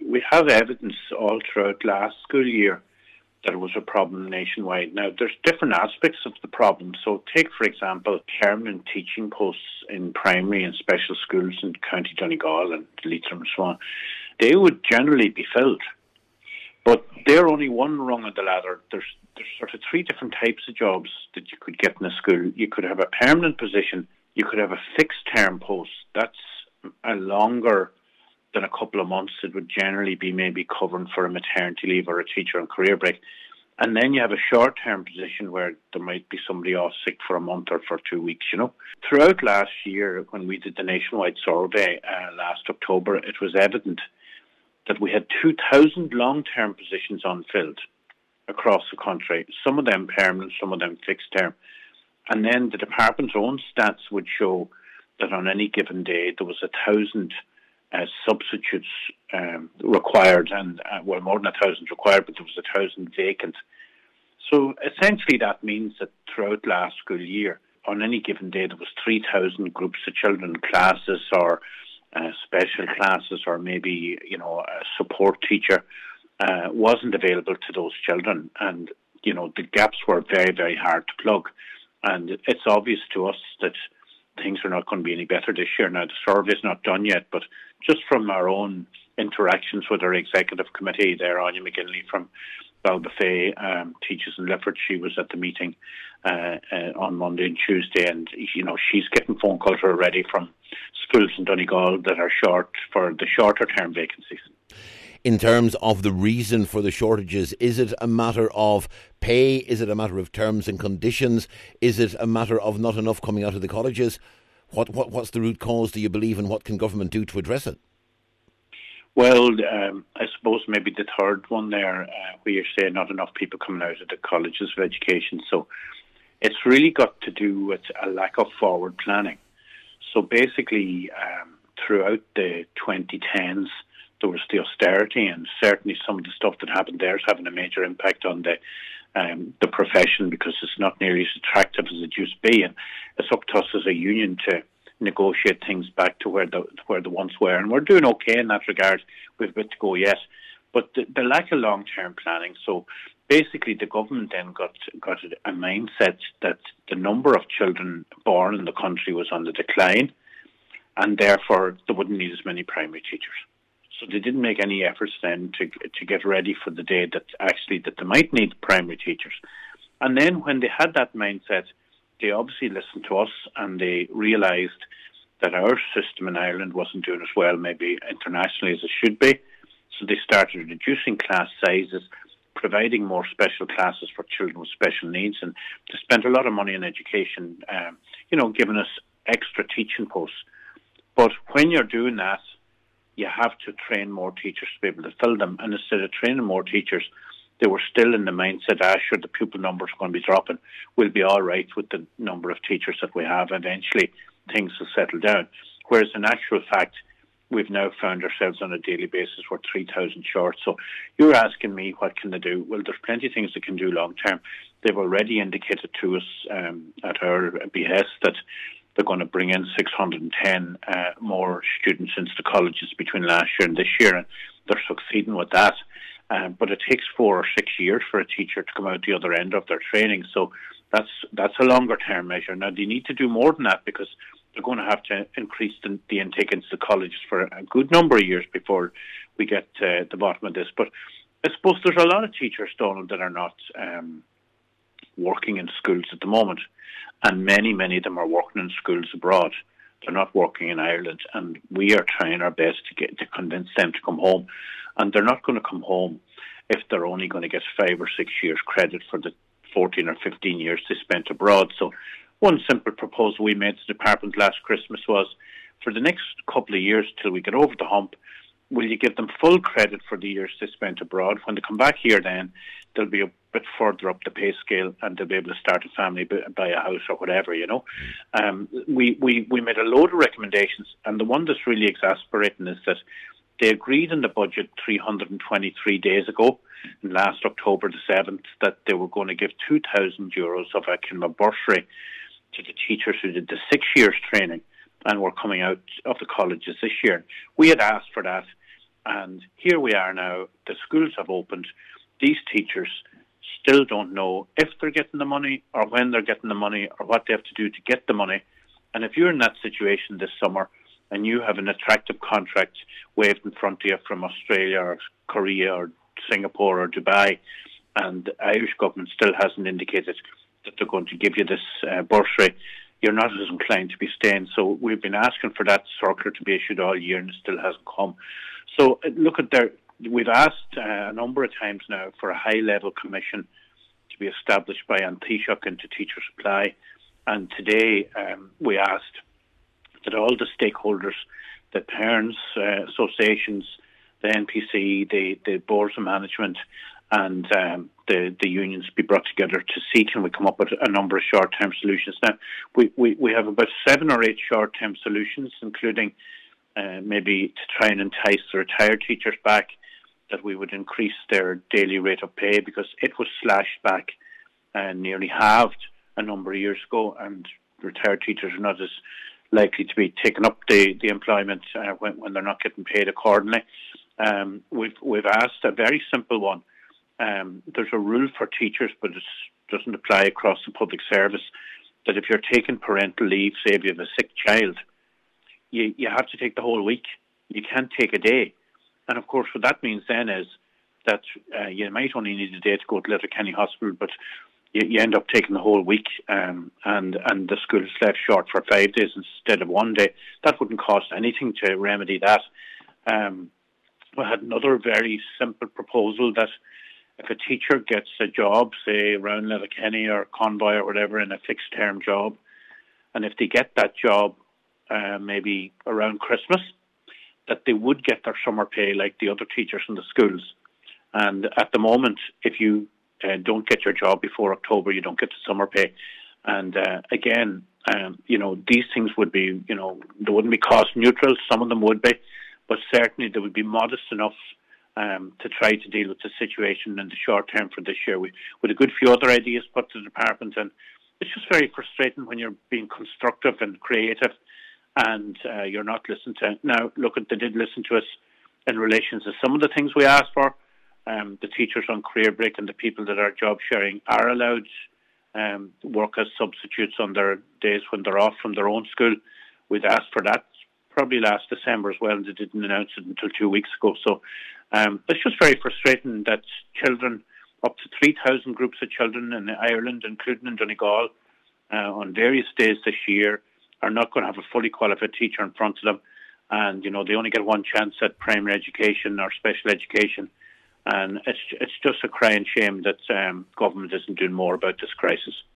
we have evidence all throughout last school year that it was a problem nationwide. Now, there's different aspects of the problem. So take, for example, permanent teaching posts in primary and special schools in County Donegal and Leitrim and so on. They would generally be filled. But they're only one rung of the ladder. There's sort of three different types of jobs that you could get in a school. You could have a permanent position. You could have a fixed term post. That's a longer than a couple of months. It would generally be maybe covering for a maternity leave or a teacher on career break. And then you have a short-term position where there might be somebody off sick for a month or for 2 weeks, Throughout last year, when we did the nationwide survey last October, it was evident that we had 2,000 long-term positions unfilled across the country, some of them permanent, some of them fixed term. And then the department's own stats would show that on any given day there was 1,000 substitutes required, and more than 1,000 required, but there was 1,000 vacant. So essentially that means that throughout last school year, on any given day, there was 3,000 groups of children, classes or special classes, or maybe a support teacher wasn't available to those children, and the gaps were very, very hard to plug. And it's obvious to us that things are not going to be any better this year. Now, the survey's not done yet, but just from our own interactions with our executive committee there, Anya McGinley from Balbafay teaches in Lifford, she was at the meeting on Monday and Tuesday, and she's getting phone calls already from schools in Donegal that are short for the shorter term vacancies. In terms of the reason for the shortages, is it a matter of pay? Is it a matter of terms and conditions? Is it a matter of not enough coming out of the colleges? What's the root cause, do you believe, and what can government do to address it? Well, I suppose maybe the third one there, where you're saying not enough people coming out of the colleges of education. So it's really got to do with a lack of forward planning. So basically, throughout the 2010s, there was the austerity, and certainly some of the stuff that happened there is having a major impact on the profession, because it's not nearly as attractive as it used to be, and it's up to us as a union to negotiate things back to where the once were, and we're doing okay in that regard. We've a bit to go yet, but the lack of long-term planning. So basically, the government then got a mindset that the number of children born in the country was on the decline, and therefore they wouldn't need as many primary teachers. So they didn't make any efforts then to get ready for the day that they might need primary teachers. And then when they had that mindset, they obviously listened to us, and they realised that our system in Ireland wasn't doing as well maybe internationally as it should be. So they started reducing class sizes, providing more special classes for children with special needs, and they spent a lot of money on education, giving us extra teaching posts. But when you're doing that, you have to train more teachers to be able to fill them. And instead of training more teachers, they were still in the mindset, sure, the pupil numbers are going to be dropping. We'll be all right with the number of teachers that we have. Eventually, things will settle down. Whereas in actual fact, we've now found ourselves on a daily basis we're 3,000 short. So you're asking me, what can they do? Well, there's plenty of things they can do long term. They've already indicated to us at our behest that they're going to bring in 610 more students into the colleges between last year and this year, and they're succeeding with that. But it takes 4 or 6 years for a teacher to come out the other end of their training. So that's a longer term measure. Now, they need to do more than that, because they're going to have to increase the intake into the colleges for a good number of years before we get to the bottom of this. But I suppose there's a lot of teachers, Donald, that are not working in schools at the moment. And many of them are working in schools abroad. They're not working in Ireland, and we are trying our best to convince them to come home. And they're not going to come home if they're only going to get 5 or 6 years credit for the 14 or 15 years they spent abroad. So one simple proposal we made to the department last Christmas was, for the next couple of years till we get over the hump, will you give them full credit for the years they spent abroad? When they come back here, then they'll be a bit further up the pay scale, and they'll be able to start a family, buy a house or whatever, We made a load of recommendations, and the one that's really exasperating is that they agreed in the budget 323 days ago, last October the 7th, that they were going to give €2,000 of a kind of a bursary to the teachers who did the 6 years training and were coming out of the colleges this year. We had asked for that. And here we are now, the schools have opened, these teachers still don't know if they're getting the money or when they're getting the money or what they have to do to get the money. And if you're in that situation this summer and you have an attractive contract waved in front of you from Australia or Korea or Singapore or Dubai, and the Irish government still hasn't indicated that they're going to give you this bursary, you're not as inclined to be staying. So we've been asking for that circular to be issued all year and it still hasn't come. So look at there. We've asked a number of times now for a high-level commission to be established by An Taoiseach into Teacher Supply. And today we asked that all the stakeholders, the parents, associations, the NPC, the boards of management and the unions be brought together to see can we come up with a number of short-term solutions. Now, we have about 7 or 8 short-term solutions, including maybe to try and entice the retired teachers back, that we would increase their daily rate of pay because it was slashed back and nearly halved a number of years ago, and retired teachers are not as likely to be taking up the employment when they're not getting paid accordingly. We've asked a very simple one. There's a rule for teachers, but it doesn't apply across the public service, that if you're taking parental leave, say if you have a sick child, you have to take the whole week. You can't take a day. And of course, what that means then is that you might only need a day to go to Letterkenny Hospital, but you end up taking the whole week, and the school is left short for 5 days instead of 1 day. That wouldn't cost anything to remedy that. We had another very simple proposal that if a teacher gets a job, say around Letterkenny or Convoy or whatever, in a fixed term job, and if they get that job maybe around Christmas, that they would get their summer pay like the other teachers in the schools. And at the moment, if you don't get your job before October, you don't get the summer pay. And again, these things would be, they wouldn't be cost neutral. Some of them would be, but certainly they would be modest enough to try to deal with the situation in the short term for this year. We had a good few other ideas put to the department, and it's just very frustrating when you're being constructive and creative and you're not listened to. Now, look, they did listen to us in relation to some of the things we asked for. The teachers on career break and the people that are job sharing are allowed work as substitutes on their days when they're off from their own school. We'd asked for that probably last December as well, and they didn't announce it until 2 weeks ago. So it's just very frustrating that children, up to 3,000 groups of children in Ireland, including in Donegal, on various days this year, are not going to have a fully qualified teacher in front of them. And, they only get one chance at primary education or special education. And it's just a crying shame that government isn't doing more about this crisis.